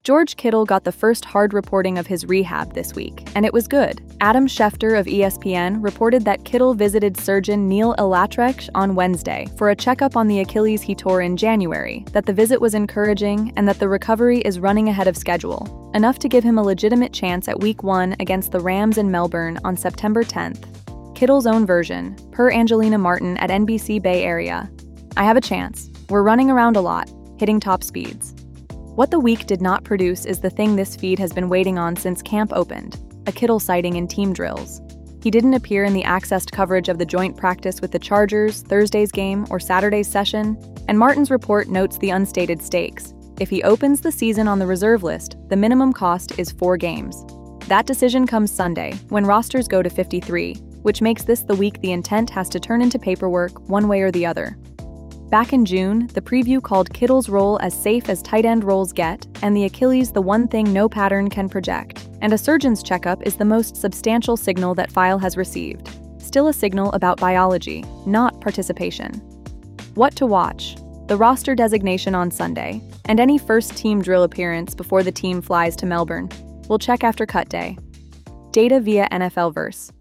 George Kittle got the first hard reporting of his rehab this week, and it was good. Adam Schefter of ESPN reported that Kittle visited surgeon Neil Elatrek on Wednesday for a checkup on the Achilles he tore in January, that the visit was encouraging and that the recovery is running ahead of schedule, enough to give him a legitimate chance at Week 1 against the Rams in Melbourne on September 10th. Kittle's own version, per Angelina Martin at NBC Bay Area. "I have a chance. We're running around a lot, hitting top speeds." What the week did not produce is the thing this feed has been waiting on since camp opened, a Kittle sighting in team drills. He didn't appear in the accessed coverage of the joint practice with the Chargers, Thursday's game, or Saturday's session, and Martin's report notes the unstated stakes. If he opens the season on the reserve list, the minimum cost is 4 games. That decision comes Sunday, when rosters go to 53, which makes this the week the intent has to turn into paperwork one way or the other. Back in June, the preview called Kittle's role as safe as tight end roles get, and the Achilles the one thing no pattern can project. And a surgeon's checkup is the most substantial signal that File has received. Still a signal about biology, not participation. What to watch? The roster designation on Sunday, and any first team drill appearance before the team flies to Melbourne. We'll check after cut day. Data via NFLverse.